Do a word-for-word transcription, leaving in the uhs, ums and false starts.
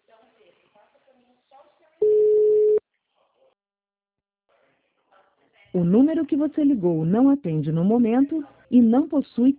O número que você ligou não atende no momento e não possui